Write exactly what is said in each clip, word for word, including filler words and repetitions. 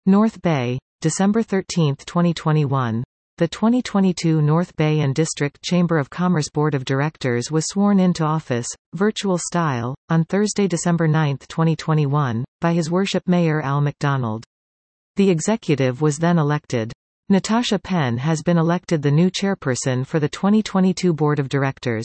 North Bay, December thirteenth twenty twenty-one. The twenty twenty-two North Bay and District Chamber of Commerce Board of Directors was sworn into office, virtual style, on Thursday, December ninth twenty twenty-one, by His Worship Mayor Al McDonald. The executive was then elected. Natasha Penn has been elected the new chairperson for the twenty twenty-two Board of Directors.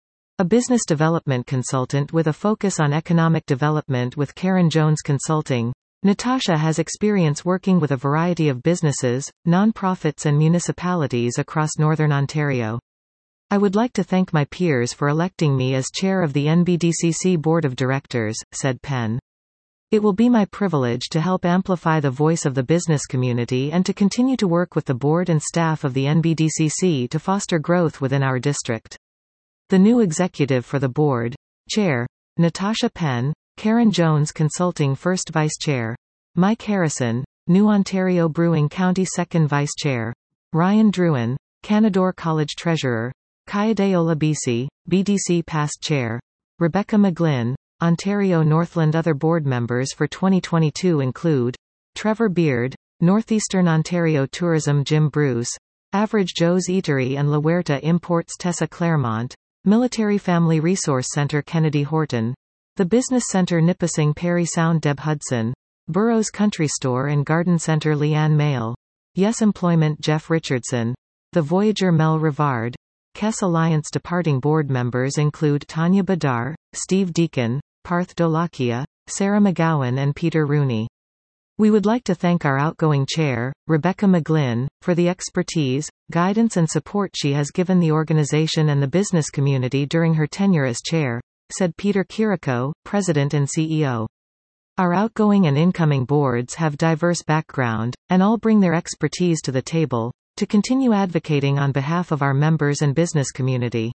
A business development consultant with a focus on economic development with Karen Jones Consulting, Natasha has experience working with a variety of businesses, non-profits and municipalities across Northern Ontario. I would like to thank my peers for electing me as chair of the N B D C C Board of Directors, said Penn. It will be my privilege to help amplify the voice of the business community and to continue to work with the board and staff of the N B D C C to foster growth within our district. The new executive for the board. Chair, Natasha Penn, Karen Jones Consulting First Vice Chair. Mike Harrison, New Ontario Brewing County Second Vice Chair. Ryan Druin, Canadore College Treasurer. Kayode Olabisi, B D C Past Chair. Rebecca McGlynn, Ontario Northland. Other board members for twenty twenty-two include Trevor Beard, Northeastern Ontario Tourism Jim Bruce, Average Joe's Eatery and La Huerta Imports Tessa Claremont, Military Family Resource Center Kennedy Horton, The Business Center Nipissing Perry Sound Deb Hudson, Burroughs Country Store and Garden Center Leanne Mail, Yes Employment Jeff Richardson, The Voyager Mel Rivard. Kess Alliance departing board members include Tanya Badar, Steve Deacon, Parth Dolakia, Sarah McGowan and Peter Rooney. We would like to thank our outgoing chair, Rebecca McGlynn, for the expertise, guidance and support she has given the organization and the business community during her tenure as chair, said Peter Kiriko, president and C E O. Our outgoing and incoming boards have diverse background, and all bring their expertise to the table, to continue advocating on behalf of our members and business community.